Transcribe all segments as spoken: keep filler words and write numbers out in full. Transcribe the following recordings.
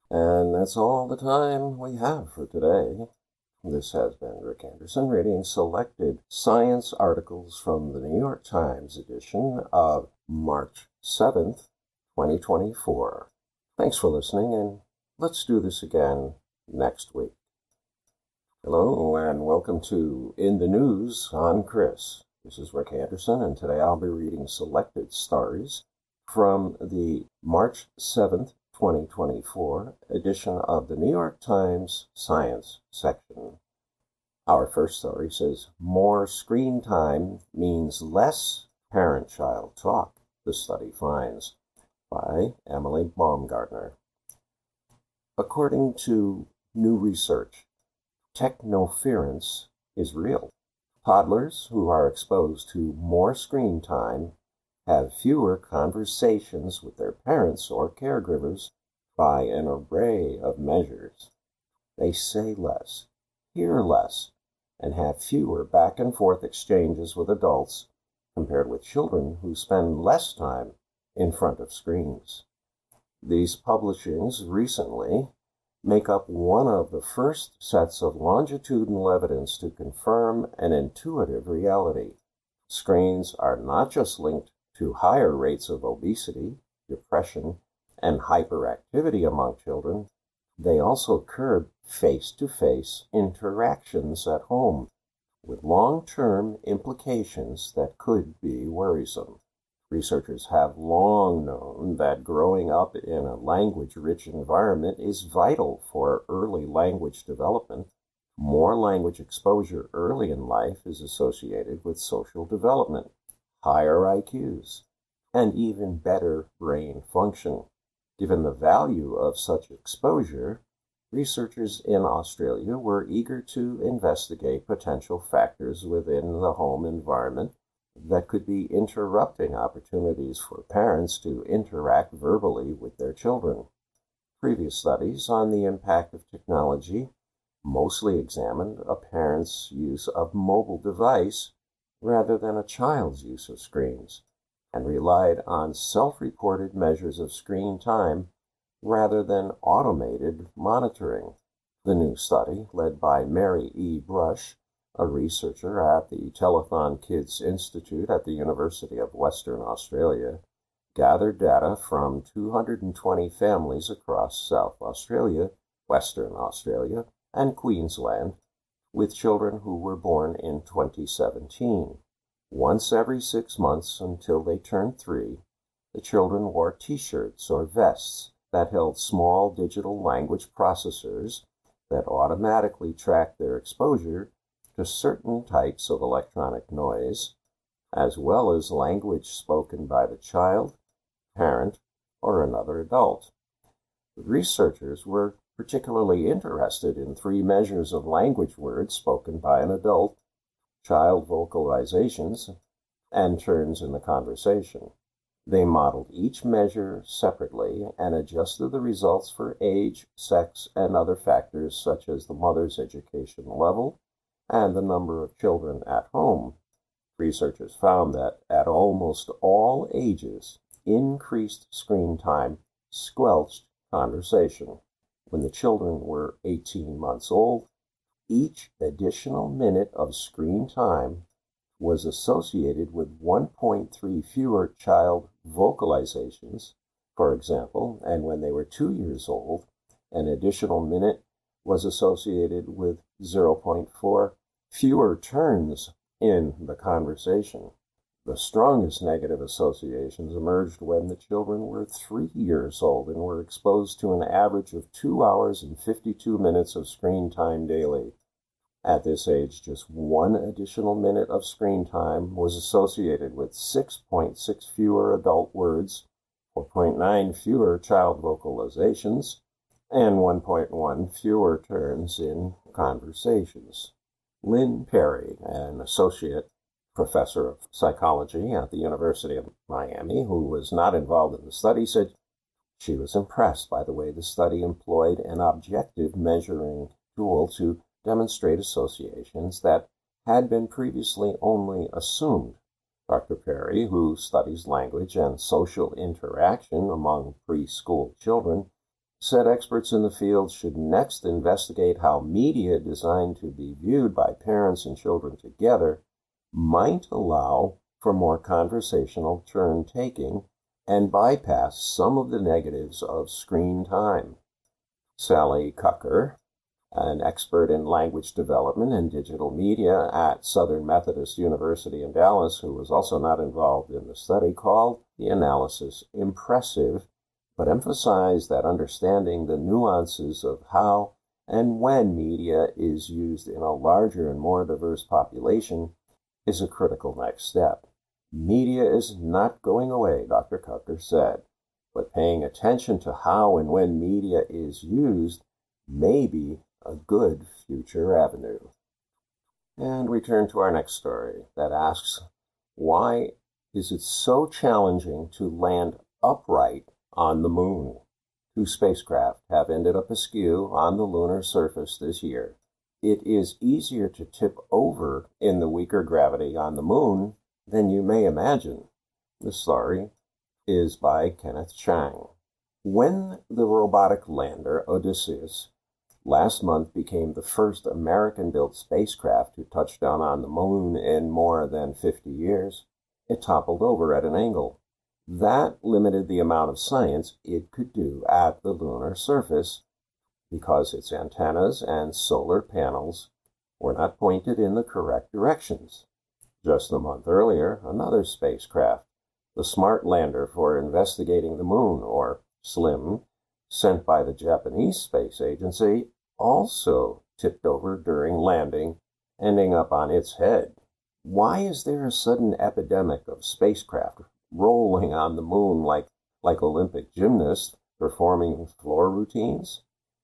And that's all the time we have for today. This has been Rick Anderson reading selected science articles from the New York Times edition of March seventh, twenty twenty-four. Thanks for listening, and let's do this again next week. Hello, and welcome to In the News on Chris. This is Rick Anderson, and today I'll be reading selected stories from the March seventh, twenty twenty-four edition of the New York Times Science section. Our first story says, more screen time means less parent-child talk, the study finds, by Emily Baumgartner. According to new research, technoference is real. Toddlers who are exposed to more screen time have fewer conversations with their parents or caregivers by an array of measures. They say less, hear less, and have fewer back-and-forth exchanges with adults compared with children who spend less time in front of screens. These publishings recently make up one of the first sets of longitudinal evidence to confirm an intuitive reality. Screens are not just linked to higher rates of obesity, depression, and hyperactivity among children, they also curb face-to-face interactions at home, with long-term implications that could be worrisome. Researchers have long known that growing up in a language-rich environment is vital for early language development. More language exposure early in life is associated with social development, higher I Qs, and even better brain function. Given the value of such exposure, researchers in Australia were eager to investigate potential factors within the home environment that could be interrupting opportunities for parents to interact verbally with their children. Previous studies on the impact of technology mostly examined a parent's use of mobile device rather than a child's use of screens, and relied on self-reported measures of screen time rather than automated monitoring. The new study, led by Mary E. Brush, a researcher at the Telethon Kids Institute at the University of Western Australia, gathered data from two hundred twenty families across South Australia, Western Australia, and Queensland, with children who were born in twenty seventeen. Once every six months until they turned three, the children wore T-shirts or vests that held small digital language processors that automatically tracked their exposure to certain types of electronic noise, as well as language spoken by the child, parent, or another adult. The researchers were particularly interested in three measures of language words spoken by an adult, child vocalizations, and turns in the conversation. They modeled each measure separately and adjusted the results for age, sex, and other factors such as the mother's education level and the number of children at home. Researchers found that at almost all ages, increased screen time squelched conversation. When the children were eighteen months old, each additional minute of screen time was associated with one point three fewer child vocalizations, for example, and when they were two years old, an additional minute was associated with zero point four fewer turns in the conversation. The strongest negative associations emerged when the children were three years old and were exposed to an average of two hours and fifty-two minutes of screen time daily. At this age, just one additional minute of screen time was associated with six point six fewer adult words, four point nine fewer child vocalizations, and one point one fewer turns in conversations. Lynn Perry, an associate professor of psychology at the University of Miami, who was not involved in the study, said she was impressed by the way the study employed an objective measuring tool to demonstrate associations that had been previously only assumed. Doctor Perry, who studies language and social interaction among preschool children, said experts in the field should next investigate how media designed to be viewed by parents and children together might allow for more conversational turn-taking and bypass some of the negatives of screen time. Sally Cucker, an expert in language development and digital media at Southern Methodist University in Dallas, who was also not involved in the study, called the analysis impressive, but emphasized that understanding the nuances of how and when media is used in a larger and more diverse population is a critical next step. Media is not going away, Doctor Cucker said, but paying attention to how and when media is used may be a good future avenue. And we turn to our next story that asks, why is it so challenging to land upright on the moon? Two spacecraft have ended up askew on the lunar surface this year. It is easier to tip over in the weaker gravity on the moon than you may imagine. The story is by Kenneth Chang. When the robotic lander Odysseus last month became the first American-built spacecraft to touch down on the moon in more than fifty years, it toppled over at an angle. That limited the amount of science it could do at the lunar surface because its antennas and solar panels were not pointed in the correct directions. Just a month earlier, another spacecraft, the Smart Lander for Investigating the Moon, or SLIM, sent by the Japanese Space Agency, also tipped over during landing, ending up on its head. Why is there a sudden epidemic of spacecraft rolling on the moon like, like Olympic gymnasts performing floor routines?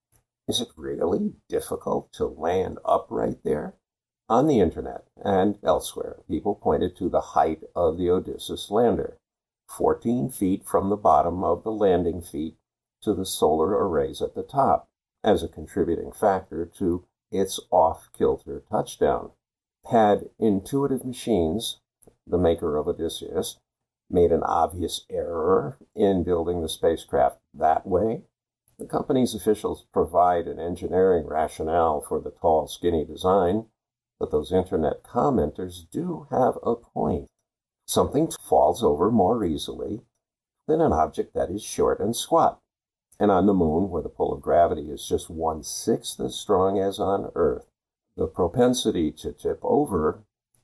Is it really difficult to land upright there? On the internet and elsewhere, people pointed to the height of the Odysseus lander, fourteen feet from the bottom of the landing feet to the solar arrays at the top, as a contributing factor to its off-kilter touchdown. Had Intuitive Machines, the maker of Odysseus, made an obvious error in building the spacecraft that way? The company's officials provide an engineering rationale for the tall, skinny design, but those internet commenters do have a point. Something falls over more easily than an object that is short and squat. And on the moon, where the pull of gravity is just one-sixth as strong as on Earth, the propensity to tip over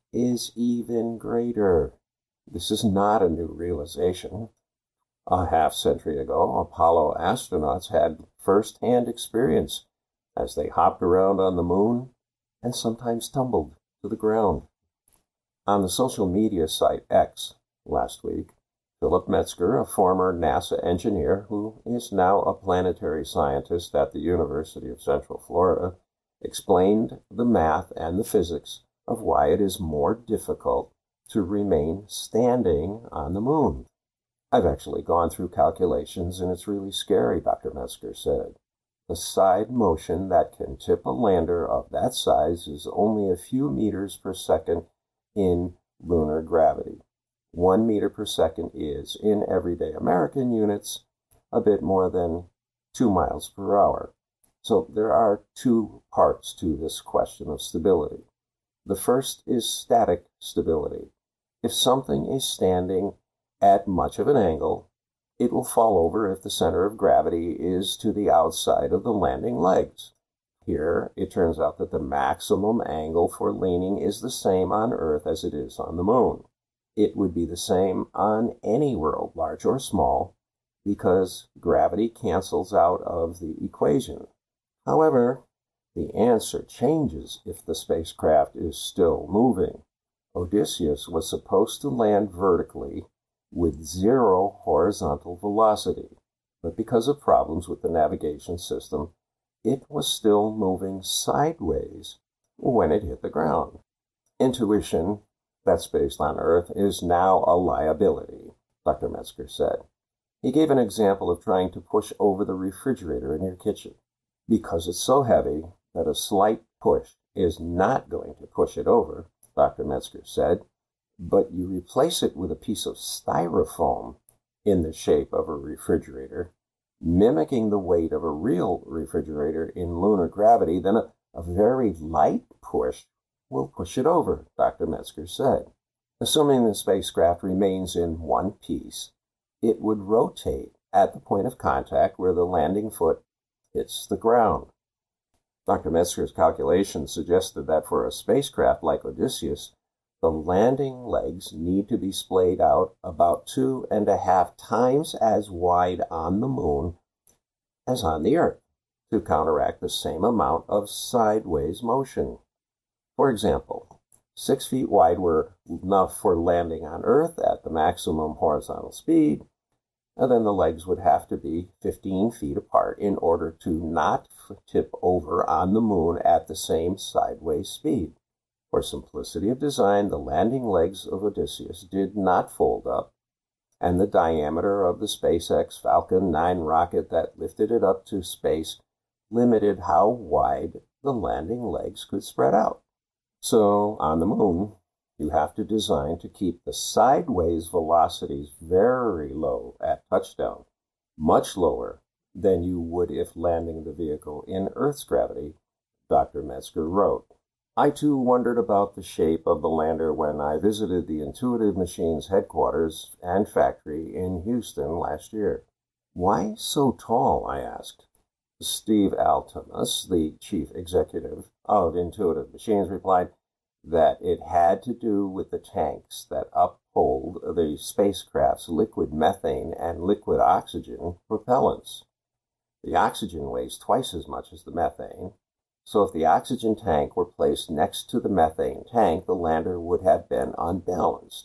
is even greater. This is not a new realization. A half-century ago, Apollo astronauts had first-hand experience as they hopped around on the moon and sometimes tumbled to the ground. On the social media site X last week, Philip Metzger, a former NASA engineer who is now a planetary scientist at the University of Central Florida, explained the math and the physics of why it is more difficult to remain standing on the moon. I've actually gone through calculations, and it's really scary, Doctor Metzger said. The side motion that can tip a lander of that size is only a few meters per second in lunar gravity. One meter per second is, in everyday American units, a bit more than two miles per hour. So there are two parts to this question of stability. The first is static stability. If something is standing at much of an angle, it will fall over if the center of gravity is to the outside of the landing legs. Here, it turns out that the maximum angle for leaning is the same on Earth as it is on the moon. It would be the same on any world, large or small, because gravity cancels out of the equation. However, the answer changes if the spacecraft is still moving. Odysseus was supposed to land vertically with zero horizontal velocity, but because of problems with the navigation system, it was still moving sideways when it hit the ground. Intuition that's based on Earth is now a liability, Doctor Metzger said. He gave an example of trying to push over the refrigerator in your kitchen. Because it's so heavy that a slight push is not going to push it over, Doctor Metzger said, but you replace it with a piece of styrofoam in the shape of a refrigerator, mimicking the weight of a real refrigerator in lunar gravity, then a, a very light push will push it over, Doctor Metzger said. Assuming the spacecraft remains in one piece, it would rotate at the point of contact where the landing foot hits the ground. Doctor Metzger's calculations suggested that for a spacecraft like Odysseus, the landing legs need to be splayed out about two and a half times as wide on the moon as on the Earth to counteract the same amount of sideways motion. For example, six feet wide were enough for landing on Earth at the maximum horizontal speed, and then the legs would have to be fifteen feet apart in order to not tip over on the moon at the same sideways speed. For simplicity of design, the landing legs of Odysseus did not fold up, and the diameter of the SpaceX Falcon nine rocket that lifted it up to space limited how wide the landing legs could spread out. So, on the moon, you have to design to keep the sideways velocities very low at touchdown, much lower than you would if landing the vehicle in Earth's gravity, Doctor Metzger wrote. I too wondered about the shape of the lander when I visited the Intuitive Machines headquarters and factory in Houston last year. Why so tall? I asked. Steve Altemus, the chief executive of Intuitive Machines, replied that it had to do with the tanks that uphold the spacecraft's liquid methane and liquid oxygen propellants. The oxygen weighs twice as much as the methane, so if the oxygen tank were placed next to the methane tank, the lander would have been unbalanced.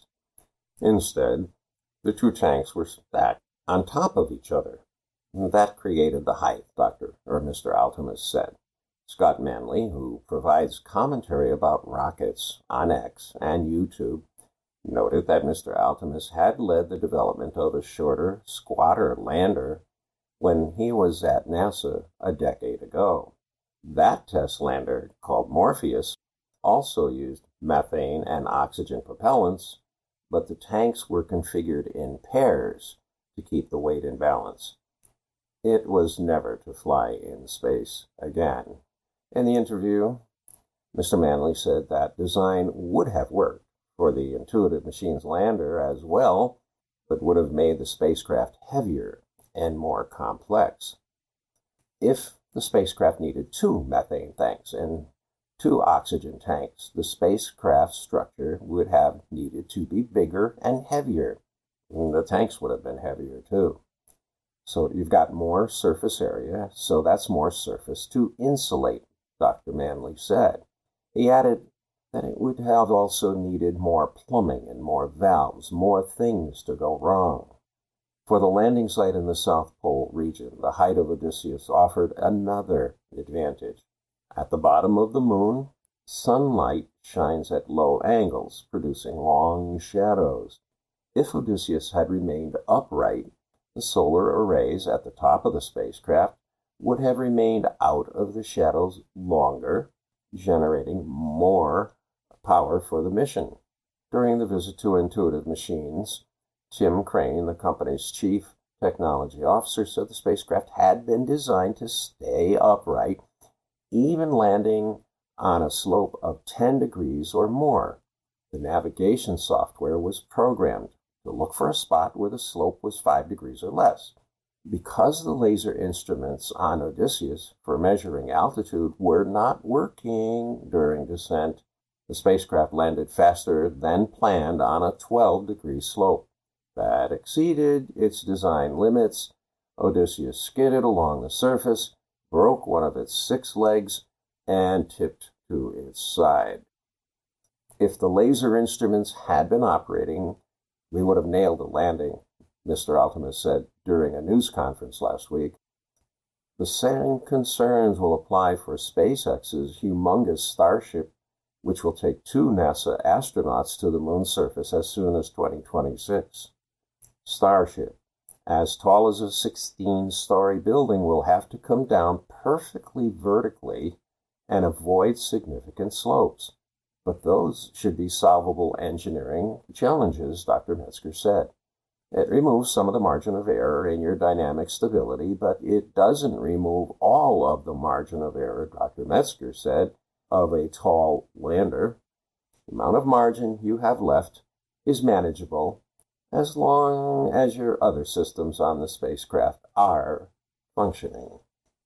Instead, the two tanks were stacked on top of each other. That created the height, Doctor or Mister Altemus said. Scott Manley, who provides commentary about rockets on X and YouTube, noted that Mister Altemus had led the development of a shorter, squatter lander when he was at NASA a decade ago. That test lander, called Morpheus, also used methane and oxygen propellants, but the tanks were configured in pairs to keep the weight in balance. It was never to fly in space again. In the interview, Mister Manley said that design would have worked for the Intuitive Machines lander as well, but would have made the spacecraft heavier and more complex. If the spacecraft needed two methane tanks and two oxygen tanks, the spacecraft structure would have needed to be bigger and heavier. And the tanks would have been heavier too. So you've got more surface area, so that's more surface to insulate, Doctor Manley said. He added that it would have also needed more plumbing and more valves, more things to go wrong. For the landing site in the South Pole region, the height of Odysseus offered another advantage. At the bottom of the moon, sunlight shines at low angles, producing long shadows. If Odysseus had remained upright, the solar arrays at the top of the spacecraft would have remained out of the shadows longer, generating more power for the mission. During the visit to Intuitive Machines, Tim Crane, the company's chief technology officer, said the spacecraft had been designed to stay upright, even landing on a slope of ten degrees or more. The navigation software was programmed to look for a spot where the slope was five degrees or less. Because the laser instruments on Odysseus for measuring altitude were not working during descent, the spacecraft landed faster than planned on a twelve degree slope. That exceeded its design limits. Odysseus skidded along the surface, broke one of its six legs, and tipped to its side. If the laser instruments had been operating, we would have nailed the landing, Mister Altemus said during a news conference last week. The same concerns will apply for SpaceX's humongous Starship, which will take two NASA astronauts to the moon's surface as soon as twenty twenty-six. Starship, as tall as a sixteen-story building, will have to come down perfectly vertically and avoid significant slopes. But those should be solvable engineering challenges, Doctor Metzger said. It removes some of the margin of error in your dynamic stability, but it doesn't remove all of the margin of error, Doctor Metzger said, of a tall lander. The amount of margin you have left is manageable as long as your other systems on the spacecraft are functioning.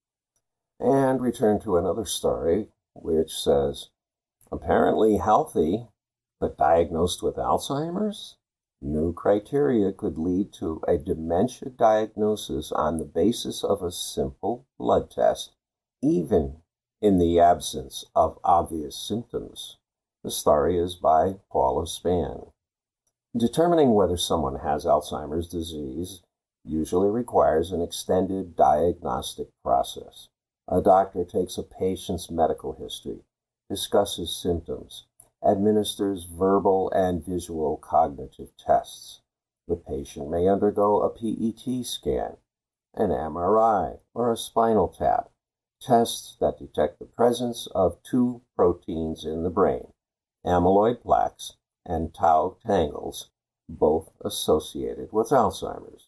And return to another story, which says, apparently healthy, but diagnosed with Alzheimer's? New criteria could lead to a dementia diagnosis on the basis of a simple blood test, even in the absence of obvious symptoms. The story is by Paula Spann. Determining whether someone has Alzheimer's disease usually requires an extended diagnostic process. A doctor takes a patient's medical history, discusses symptoms, administers verbal and visual cognitive tests. The patient may undergo a P E T scan, an M R I, or a spinal tap, tests that detect the presence of two proteins in the brain, amyloid plaques and tau tangles, both associated with Alzheimer's.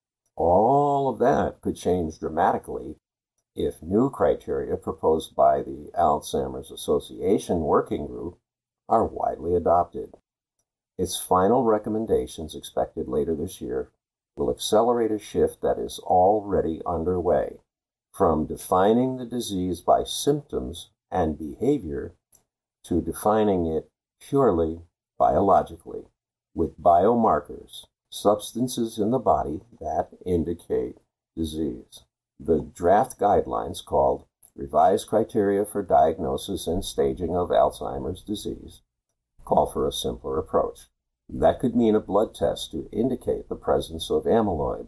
All of that could change dramatically if new criteria proposed by the Alzheimer's Association Working Group are widely adopted. Its final recommendations, expected later this year, will accelerate a shift that is already underway, from defining the disease by symptoms and behavior to defining it purely biologically, with biomarkers, substances in the body that indicate disease. The draft guidelines, called Revised Criteria for Diagnosis and Staging of Alzheimer's Disease, call for a simpler approach. That could mean a blood test to indicate the presence of amyloid.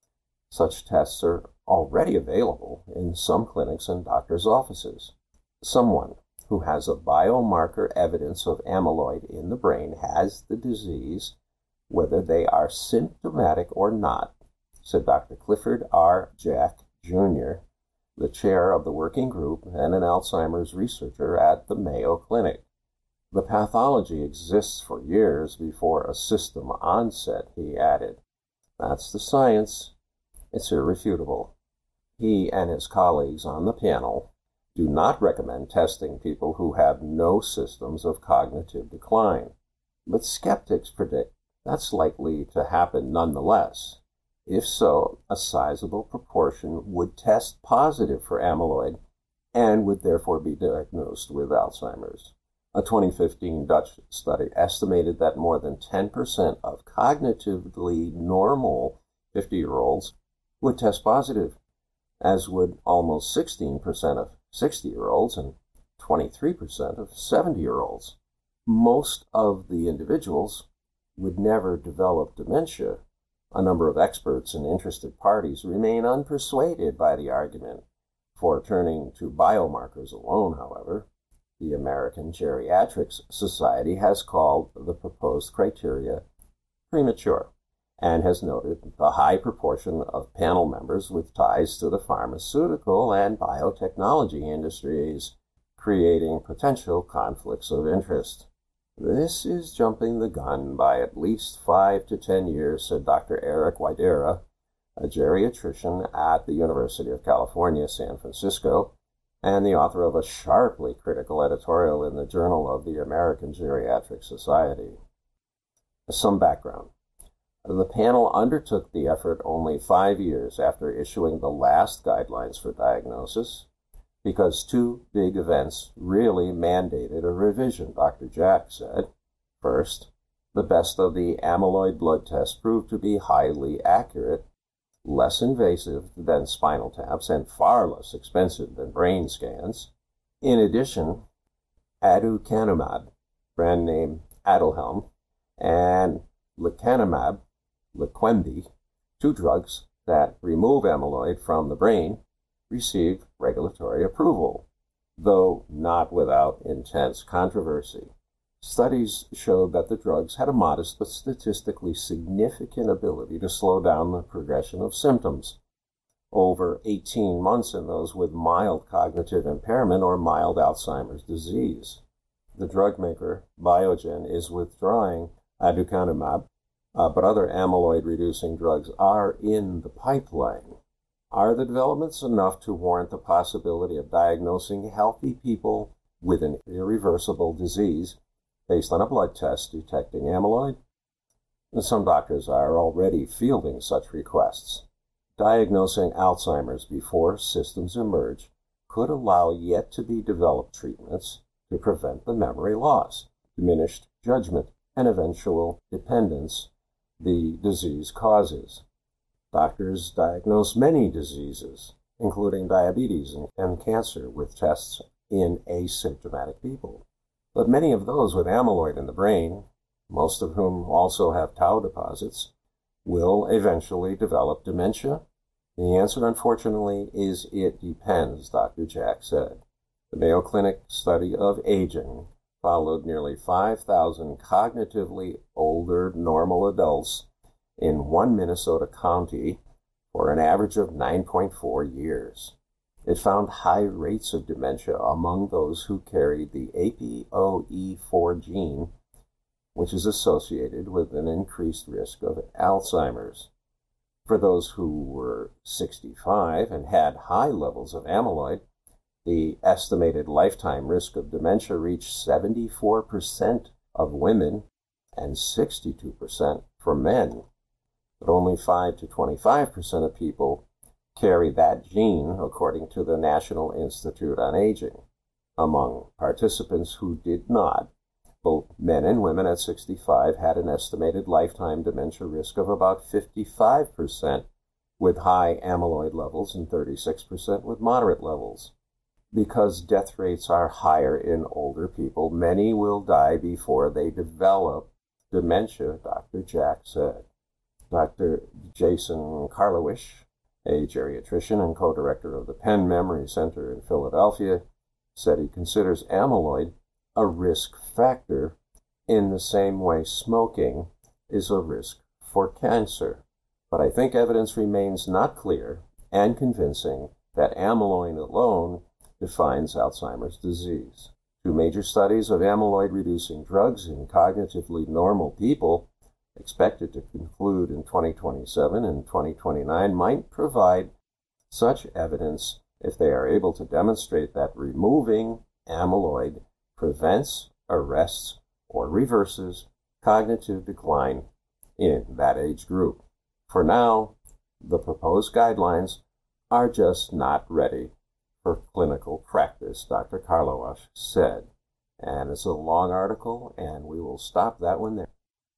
Such tests are already available in some clinics and doctors' offices. Someone who has a biomarker evidence of amyloid in the brain has the disease, whether they are symptomatic or not, said Doctor Clifford R. Jack, Junior, the chair of the working group and an Alzheimer's researcher at the Mayo Clinic. The pathology exists for years before a system onset, he added. That's the science. It's irrefutable. He and his colleagues on the panel do not recommend testing people who have no systems of cognitive decline, but skeptics predict that's likely to happen nonetheless. If so, a sizable proportion would test positive for amyloid and would therefore be diagnosed with Alzheimer's. A twenty fifteen Dutch study estimated that more than ten percent of cognitively normal fifty-year-olds would test positive, as would almost sixteen percent of sixty-year-olds and twenty-three percent of seventy-year-olds. Most of the individuals would never develop dementia. A number of experts and interested parties remain unpersuaded by the argument for turning to biomarkers alone, however. The American Geriatrics Society has called the proposed criteria premature and has noted the high proportion of panel members with ties to the pharmaceutical and biotechnology industries, creating potential conflicts of interest. This is jumping the gun by at least five to ten years, said Doctor Eric Widera, a geriatrician at the University of California, San Francisco, and the author of a sharply critical editorial in the Journal of the American Geriatric Society. Some background. The panel undertook the effort only five years after issuing the last guidelines for diagnosis, because two big events really mandated a revision, Doctor Jack said. First, the best of the amyloid blood tests proved to be highly accurate, less invasive than spinal taps, and far less expensive than brain scans. In addition, aducanumab, brand name Aduhelm, and lecanemab, Leqembi, two drugs that remove amyloid from the brain, received regulatory approval, though not without intense controversy. Studies showed that the drugs had a modest but statistically significant ability to slow down the progression of symptoms, over eighteen months in those with mild cognitive impairment or mild Alzheimer's disease. The drug maker, Biogen, is withdrawing aducanumab uh, but other amyloid-reducing drugs are in the pipeline. Are the developments enough to warrant the possibility of diagnosing healthy people with an irreversible disease based on a blood test detecting amyloid? And some doctors are already fielding such requests. Diagnosing Alzheimer's before symptoms emerge could allow yet-to-be-developed treatments to prevent the memory loss, diminished judgment, and eventual dependence the disease causes. Doctors diagnose many diseases, including diabetes and, and cancer, with tests in asymptomatic people. But many of those with amyloid in the brain, most of whom also have tau deposits, will eventually develop dementia? The answer, unfortunately, is it depends, Doctor Jack said. The Mayo Clinic study of aging followed nearly five thousand cognitively older normal adults in one Minnesota county for an average of nine point four years. It found high rates of dementia among those who carried the A P O E four gene, which is associated with an increased risk of Alzheimer's. For those who were sixty-five and had high levels of amyloid, the estimated lifetime risk of dementia reached seventy-four percent of women and sixty-two percent for men. But only five to twenty-five percent of people carry that gene, according to the National Institute on Aging. Among participants who did not, both men and women at sixty-five had an estimated lifetime dementia risk of about fifty-five percent with high amyloid levels and thirty-six percent with moderate levels. Because death rates are higher in older people, many will die before they develop dementia, Doctor Jack said. Doctor Jason Karlawish, a geriatrician and co-director of the Penn Memory Center in Philadelphia, said he considers amyloid a risk factor in the same way smoking is a risk for cancer. But I think evidence remains not clear and convincing that amyloid alone defines Alzheimer's disease. Two major studies of amyloid-reducing drugs in cognitively normal people, expected to conclude in twenty twenty-seven and twenty twenty-nine, might provide such evidence if they are able to demonstrate that removing amyloid prevents, arrests, or reverses cognitive decline in that age group. For now, the proposed guidelines are just not ready for clinical practice, Doctor Karlawish said. And it's a long article, and we will stop that one there.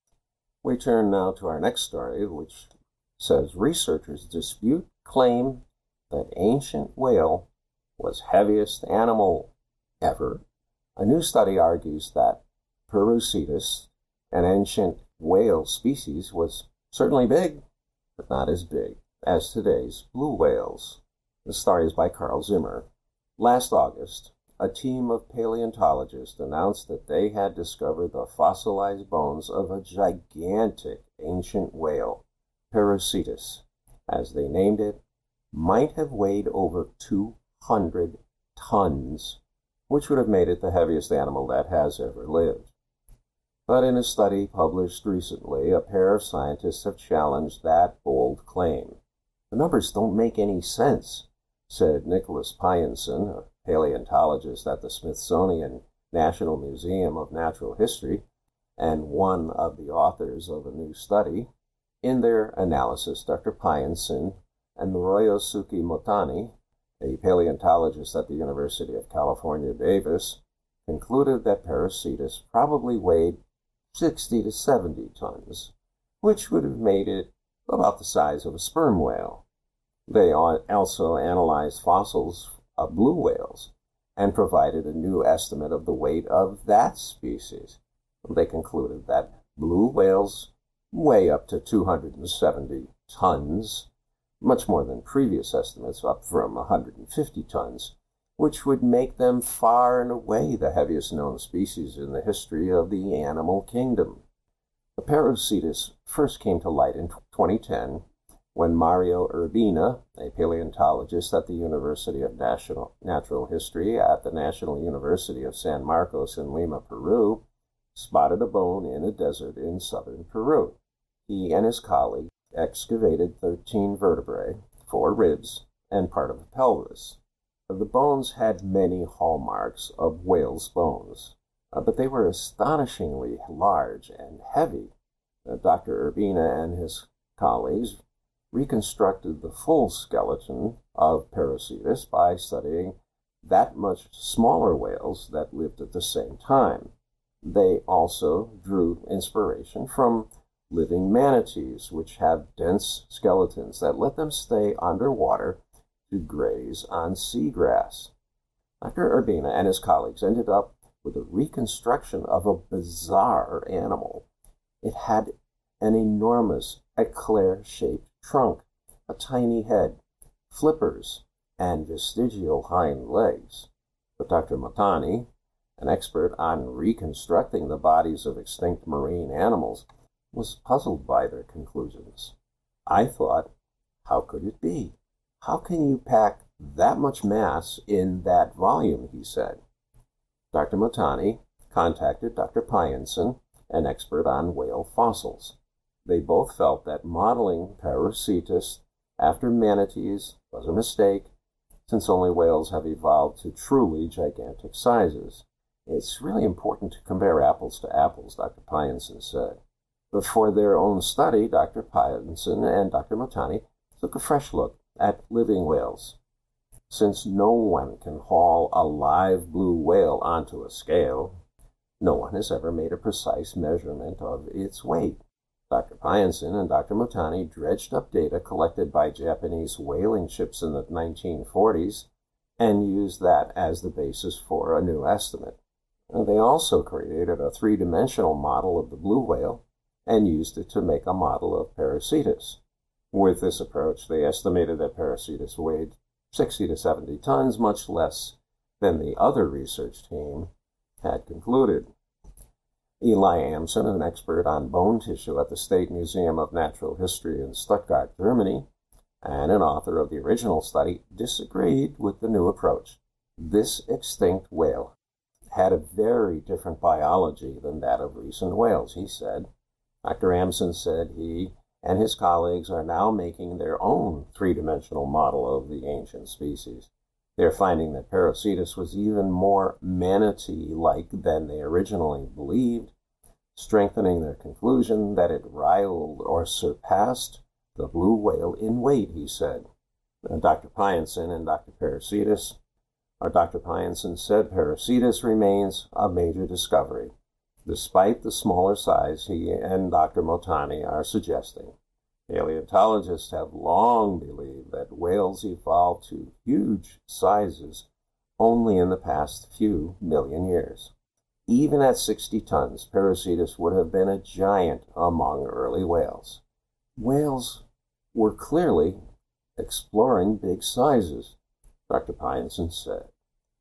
We turn now to our next story, which says researchers dispute claim that ancient whale was heaviest animal ever. A new study argues that Parusetus, an ancient whale species, was certainly big, but not as big as today's blue whales. The story is by Carl Zimmer. Last August, a team of paleontologists announced that they had discovered the fossilized bones of a gigantic ancient whale. Parusetus, as they named it, might have weighed over two hundred tons, which would have made it the heaviest animal that has ever lived. But in a study published recently, a pair of scientists have challenged that bold claim. The numbers don't make any sense, said Nicholas Pyenson, a paleontologist at the Smithsonian National Museum of Natural History and one of the authors of a new study. In their analysis, Doctor Pyenson and Moroyosuke Motani, a paleontologist at the University of California, Davis, concluded that Parusetus probably weighed sixty to seventy tons, which would have made it about the size of a sperm whale. They also analyzed fossils of blue whales and provided a new estimate of the weight of that species. They concluded that blue whales weigh up to two hundred seventy tons, much more than previous estimates, up from one hundred fifty tons, which would make them far and away the heaviest known species in the history of the animal kingdom. The Parusetus first came to light in twenty ten when Mario Urbina, a paleontologist at the University of National, Natural History at the National University of San Marcos in Lima, Peru, spotted a bone in a desert in southern Peru. he and his colleague excavated thirteen vertebrae, four ribs, and part of the pelvis. The bones had many hallmarks of whales' bones, uh, but they were astonishingly large and heavy. Uh, Doctor Urbina and his colleagues reconstructed the full skeleton of Paracetus by studying that much smaller whales that lived at the same time. They also drew inspiration from living manatees, which have dense skeletons that let them stay underwater to graze on seagrass. Doctor Urbina and his colleagues ended up with a reconstruction of a bizarre animal. It had an enormous eclair-shaped trunk, a tiny head, flippers, and vestigial hind legs. But Doctor Montani, an expert on reconstructing the bodies of extinct marine animals, was puzzled by their conclusions. I thought, how could it be? How can you pack that much mass in that volume, he said. Doctor Montani contacted Doctor Pyenson, an expert on whale fossils. They both felt that modeling Paracetus after manatees was a mistake, since only whales have evolved to truly gigantic sizes. It's really important to compare apples to apples, Doctor Pyenson said. But for their own study, Doctor Pyenson and Doctor Montani took a fresh look at living whales. Since no one can haul a live blue whale onto a scale, no one has ever made a precise measurement of its weight. Doctor Pyenson and Doctor Montani dredged up data collected by Japanese whaling ships in the nineteen forties and used that as the basis for a new estimate. And they also created a three-dimensional model of the blue whale and used it to make a model of Paracetus. With this approach, they estimated that Paracetus weighed sixty to seventy tons, much less than the other research team had concluded. Eli Amson, an expert on bone tissue at the State Museum of Natural History in Stuttgart, Germany, and an author of the original study, disagreed with the new approach. This extinct whale had a very different biology than that of recent whales, he said. Doctor Amson said he and his colleagues are now making their own three-dimensional model of the ancient species. They're finding that Paracetus was even more manatee-like than they originally believed, strengthening their conclusion that it rivaled or surpassed the blue whale in weight, he said. Uh, Doctor Pyenson and Doctor Paracetus, or Doctor Pyenson said Paracetus remains a major discovery, despite the smaller size he and Doctor Montani are suggesting. Paleontologists have long believed that whales evolved to huge sizes only in the past few million years. Even at sixty tons, Paracetus would have been a giant among early whales. Whales were clearly exploring big sizes, Doctor Pyenson said.